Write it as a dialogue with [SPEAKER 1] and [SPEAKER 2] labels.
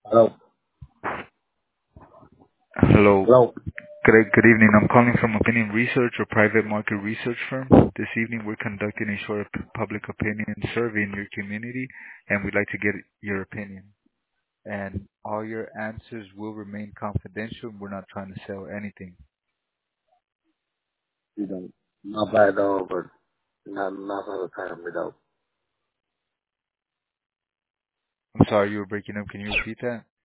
[SPEAKER 1] Hello.
[SPEAKER 2] Hello.
[SPEAKER 1] Hello.
[SPEAKER 2] Good evening. I'm calling from Opinion Research, a private market research firm. This evening, we're conducting a short public opinion survey in your community, and we'd like to get your opinion. And all your answers will remain confidential. We're not trying to sell anything.
[SPEAKER 1] You know, not bad though, but not for the time without.
[SPEAKER 2] I'm sorry you were breaking up. Can you repeat that?